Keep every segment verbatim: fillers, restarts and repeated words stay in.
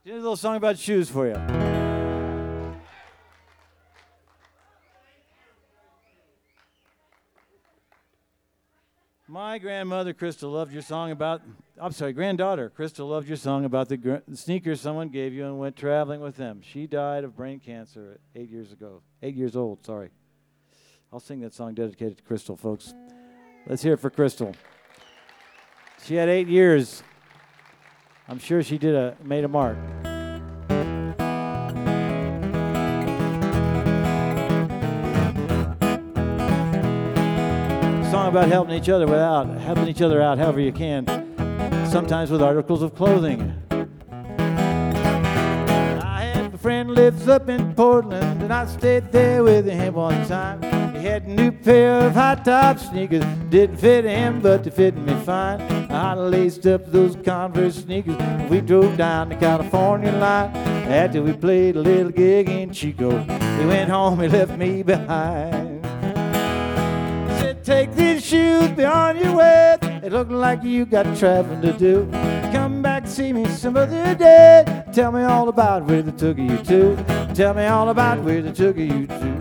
Do a little song about shoes for you. My grandmother, Crystal, loved your song about, I'm sorry, granddaughter, Crystal loved your song about the gr- sneakers someone gave you and went traveling with them. She died of brain cancer eight years ago. Eight years old, sorry. I'll sing that song dedicated to Crystal, folks. Let's hear it for Crystal. She had eight years. I'm sure she did a made a mark. Song about helping each other without helping each other out however you can, sometimes with articles of clothing. I had a friend lives up in Portland, and I stayed there with him one time. He had a new pair of high top sneakers, didn't fit him, but they fit me fine. I laced up those Converse sneakers, and we drove down the California line. After we played a little gig in Chico, he went home, he left me behind. Take these shoes beyond your way. It look like you got traveling to do. Come back and see me some other day. Tell me all about where they took you to. Tell me all about where they took you to.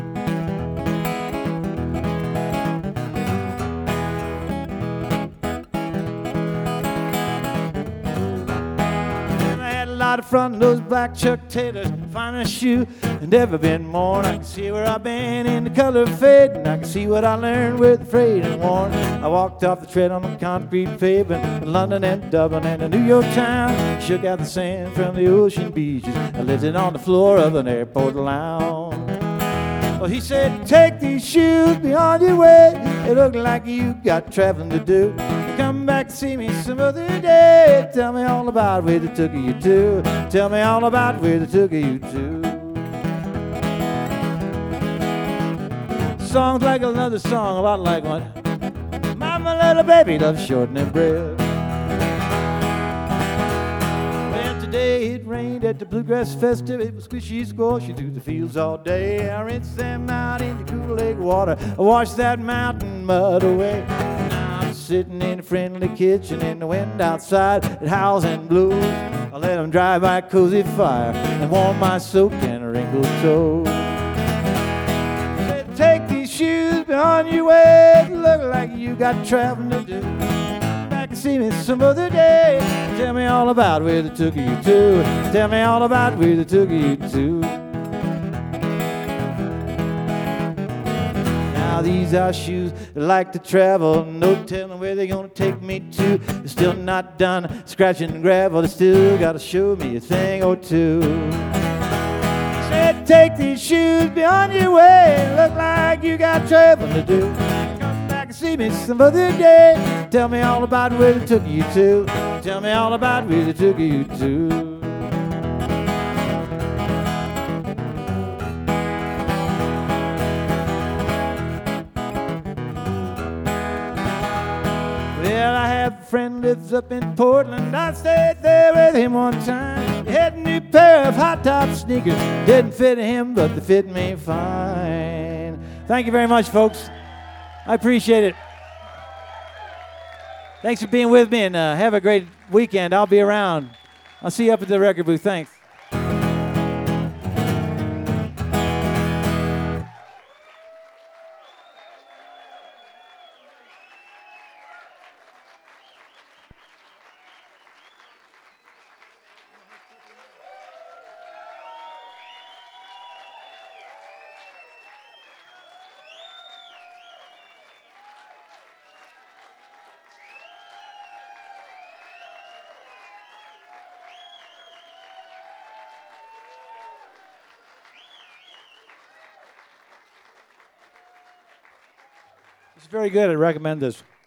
Out of front of those black Chuck Taylors, finest shoe and ever been worn. I can see where I've been in the color fade, and I can see what I learned with the frayed and worn. I walked off the tread on the concrete pavement in London and Dublin and a New York town. Shook out the sand from the ocean beaches. I lifted on the floor of an airport lounge. Well, he said, take these shoes beyond your way. It looked like you got traveling to do. Come back and see me some other day. Tell me all about where they took you to. Tell me all about where they took you to. Song's like another song, a lot like one. Mama, little baby loves shortening bread. Well, today it rained at the Bluegrass Festival. It was squishy squashy through the fields all day. I rinsed them out in the cool lake water. I washed that mountain mud away. Sitting in a friendly kitchen in the wind outside, it howls and blows. I let them dry by a cozy fire and warm my soaked and wrinkled toes. Said, take these shoes beyond your way. Look like you got traveling to do. Back and see me some other day. Tell me all about where they took you to. Tell me all about where they took you to. These are shoes that like to travel. No telling where they're gonna take me to. They're still not done scratching the gravel. They still gotta show me a thing or two. Said, take these shoes beyond your way. Look like you got traveling to do. Come back and see me some other day. Tell me all about where they took you to. Tell me all about where they took you to. Well, I have a friend lives up in Portland. I stayed there with him one time. He had a new pair of high top sneakers. Didn't fit him, but they fit me fine. Thank you very much, folks. I appreciate it. Thanks for being with me, and uh, have a great weekend. I'll be around. I'll see you up at the record booth. Thanks. It's very good. I recommend this.